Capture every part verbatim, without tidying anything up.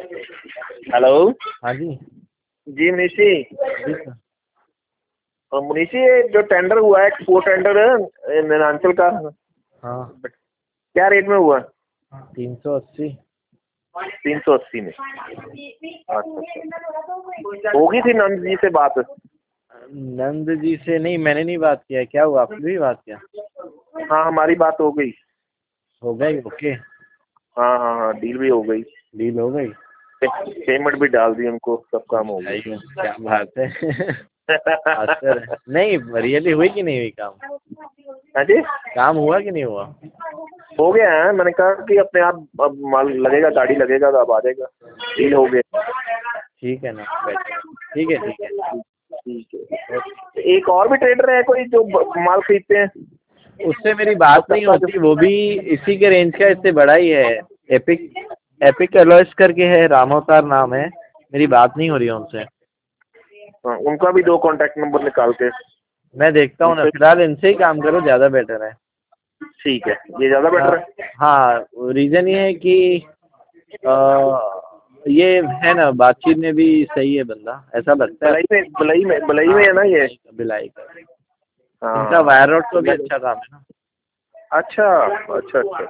Hello. हाँ जी। जी मनीष जी। जी sir. और मनीष जी, ये जो टेंडर हुआ है एक्सपोर्ट टेंडर है नीलांचल का, हाँ क्या रेट में हुआ? तीन सौ अस्सी। तीन सौ अस्सी में। अच्छा अच्छा, होगी थी नंद जी से बात? नंद जी से नहीं, मैंने नहीं बात किया। क्या हुआ, आपने भी बात किया? हाँ हमारी बात हो गई। हो गई, ओके। हाँ हाँ हाँ, डील भी हो गई, डील हो गई। पेमेंट भी डाल दी उनको, सब काम हो गया। क्या बात है। सर नहीं, रियली हुई कि नहीं हुई काम? हाँ जी, काम हुआ कि नहीं हुआ? हो गया है। मैंने कहा कि अपने आप अब माल लगेगा, गाड़ी लगेगा तो अब आ जाएगा। डील हो गया। ठीक है ना, ठीक है ठीक है ठीक है। एक और भी ट्रेडर है कोई जो माल खरीदते हैं? उससे मेरी बात नहीं होती, वो भी इसी के रेंज का, इससे बड़ा ही है। एपिक एपिक एलॉयस करके है, रामोतार नाम है। मेरी बात नहीं हो रही है उनसे। हाँ, उनका भी दो कॉन्टैक्ट नंबर निकाल के मैं देखता हूँ ना, फिलहाल इनसे ही काम करो, ज़्यादा बेटर है। ठीक है, ये ज़्यादा बेटर है। हाँ, रीज़न ये है कि आ, ये है ना, बातचीत में भी सही है बंदा, ऐसा लगता है। बलई में बलई में बलई में है ना ये? बिलाई का। हाँ, इनका वायर रोड का भी अच्छा काम है ना। अच्छा अच्छा अच्छा,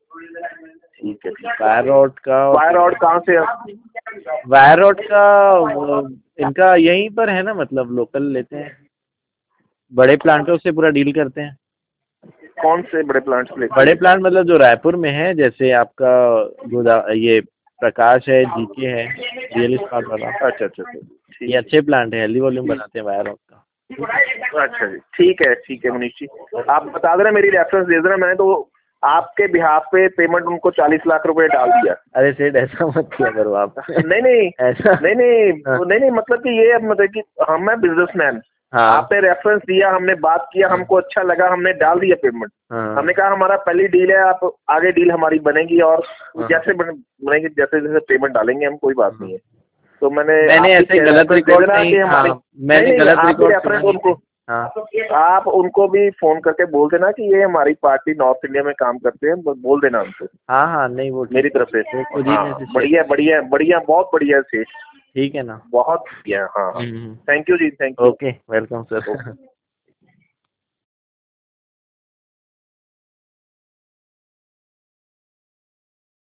ठीक है। वायर रोड का वायर रॉड कहाँ से है? वायर रोड का वो, इनका यहीं पर है ना, मतलब लोकल लेते हैं, बड़े प्लांटों से पूरा डील करते हैं। कौन से बड़े प्लांट्स लेते बड़े हैं? प्लांट मतलब जो रायपुर में है, जैसे आपका गोदा ये प्रकाश है, जीके है, रियल इस्पात वाला। अच्छा अच्छा अच्छा, ये अच्छे प्लांट है, हेल्दी वॉल्यूम बनाते हैं वायर रोड का। अच्छा जी, ठीक है ठीक है मनीष जी, आप बता देना, मेरी रेफरेंस दे देना। मैंने तो आपके बिहाफ पे पेमेंट उनको चालीस लाख रुपए डाल दिया। अरे सेठ, ऐसा मत किया करो आप। नहीं नहीं ऐसा नहीं नहीं हाँ। नहीं नहीं, मतलब कि ये मतलब कि हम मैं बिजनेसमैन, हाँ आपने रेफरेंस दिया, हमने बात किया, हमको अच्छा लगा, हमने डाल दिया पेमेंट। हाँ हमने कहा हमारा पहली डील है, आप आगे डील हमारी बनेगी, और हाँ। जैसे बन- बनेगी, जैसे जैसे पेमेंट डालेंगे हम, कोई बात हाँ। नहीं है। तो मैंने मैंने आपकी ऐसे गलत रेफरेंस दे रिकॉर्ड देना नहीं, कि हमारी, हाँ, नहीं मैंने नहीं गलत आप भी रिकॉर्ड सुना रेफरेंस नहीं उनको, थे। हाँ आप उनको भी फोन करके बोल देना कि ये हमारी पार्टी नॉर्थ इंडिया में काम करते हैं, बस बोल देना उनको हाँ हाँ, नहीं वो ठीक मेरी है, तरफ से। वो खुद ही हाँ में से शेयर बढ़िया कर बढ़िया बढ़िया, बहुत बढ़िया से, ठीक है ना। बहुत बढ़िया। हाँ हाँ, हम्म। Thank you ji, thank you. Okay, welcome sir.